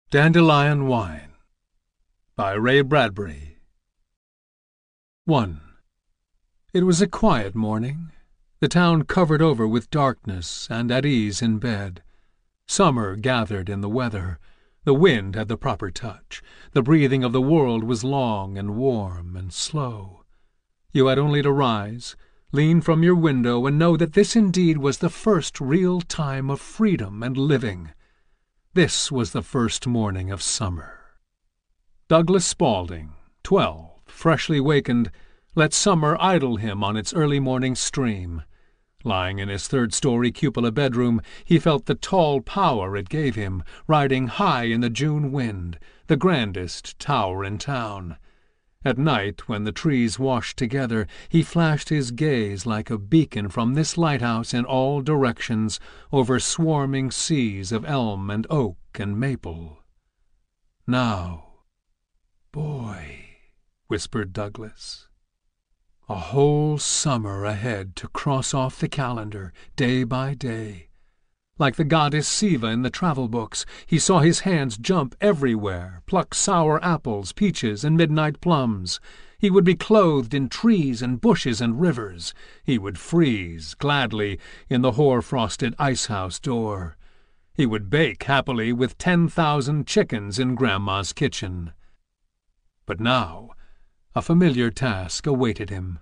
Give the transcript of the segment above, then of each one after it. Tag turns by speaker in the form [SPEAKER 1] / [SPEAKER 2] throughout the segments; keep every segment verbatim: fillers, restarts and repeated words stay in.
[SPEAKER 1] Dandelion Wine by Ray Bradbury. one. It was a quiet morning, the town covered over with darkness and at ease in bed. Summer gathered in the weather. The wind had the proper touch. The breathing of the world was long and warm and slow. You had only to rise, lean from your window, and know that this indeed was the first real time of freedom and living. This was the first morning of summer. Douglas Spaulding, twelve, freshly wakened, let summer idle him on its early morning stream. Lying in his third-story cupola bedroom, he felt the tall power it gave him, riding high in the June wind, the grandest tower in town. At night, when the trees washed together, he flashed his gaze like a beacon from this lighthouse in all directions, over swarming seas of elm and oak and maple. Now, boy, whispered Douglas. A whole summer ahead to cross off the calendar, day by day. Like the goddess Siva in the travel books, he saw his hands jump everywhere, pluck sour apples, peaches, and midnight plums. He would be clothed in trees and bushes and rivers. He would freeze, gladly, in the hoar-frosted ice-house door. He would bake happily with ten thousand chickens in Grandma's kitchen. But now a familiar task awaited him.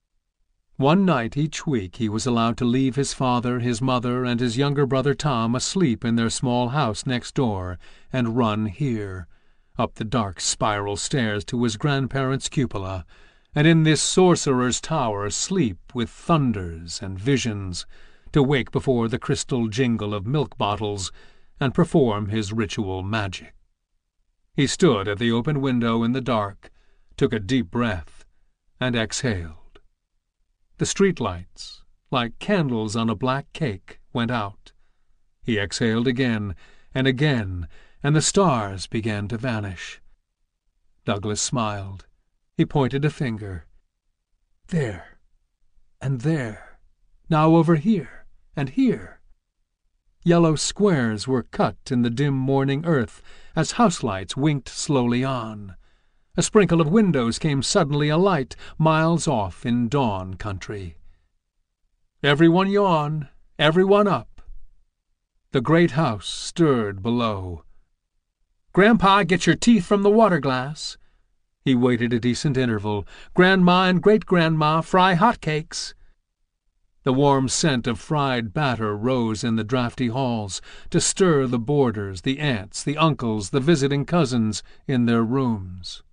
[SPEAKER 1] One night each week he was allowed to leave his father, his mother, and his younger brother Tom asleep in their small house next door, and run here, up the dark spiral stairs to his grandparents' cupola, and in this sorcerer's tower sleep with thunders and visions, to wake before the crystal jingle of milk bottles and perform his ritual magic. He stood at the open window in the dark, took a deep breath, and exhaled. The streetlights, like candles on a black cake, went out. He exhaled again and again, and the stars began to vanish. Douglas smiled. He pointed a finger. There, and there, now over here, and here. Yellow squares were cut in the dim morning earth as houselights winked slowly on. A sprinkle of windows came suddenly alight, miles off in dawn country. Everyone yawn, everyone up. The great house stirred below. Grandpa, get your teeth from the water-glass. He waited a decent interval. Grandma and great-grandma fry hot cakes. The warm scent of fried batter rose in the draughty halls to stir the boarders, the aunts, the uncles, the visiting cousins in their rooms.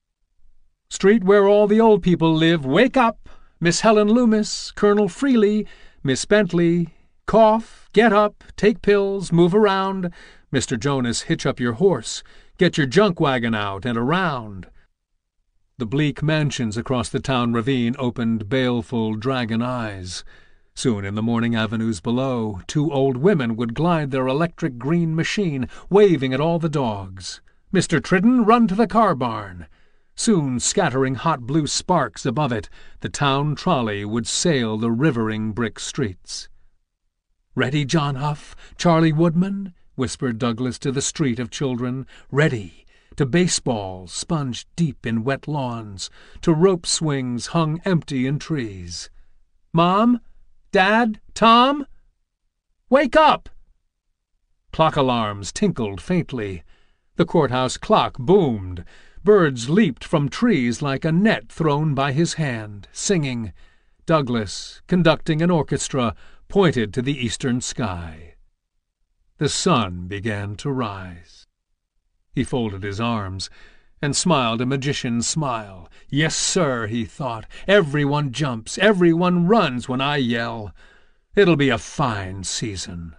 [SPEAKER 1] Street where all the old people live, wake up! Miss Helen Loomis, Colonel Freely, Miss Bentley, cough, get up, take pills, move around. Mister Jonas, hitch up your horse, get your junk wagon out and around. The bleak mansions across the town ravine opened baleful dragon eyes. Soon in the morning avenues below, two old women would glide their electric green machine, waving at all the dogs. Mister Tridden, run to the car barn. Soon, scattering hot blue sparks above it, the town trolley would sail the rivering brick streets. "Ready, John Huff, Charlie Woodman?" whispered Douglas to the street of children. "Ready, to baseballs sponged deep in wet lawns, to rope swings hung empty in trees. Mom? Dad? Tom? Wake up!" Clock alarms tinkled faintly. The courthouse clock boomed. Birds leaped from trees like a net thrown by his hand, singing. Douglas, conducting an orchestra, pointed to the eastern sky. The sun began to rise. He folded his arms and smiled a magician's smile. Yes, sir, he thought, everyone jumps, everyone runs when I yell. It'll be a fine season.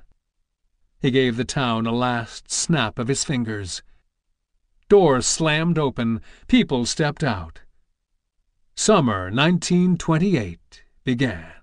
[SPEAKER 1] He gave the town a last snap of his fingers. Doors slammed open. People stepped out. Summer nineteen twenty-eight began.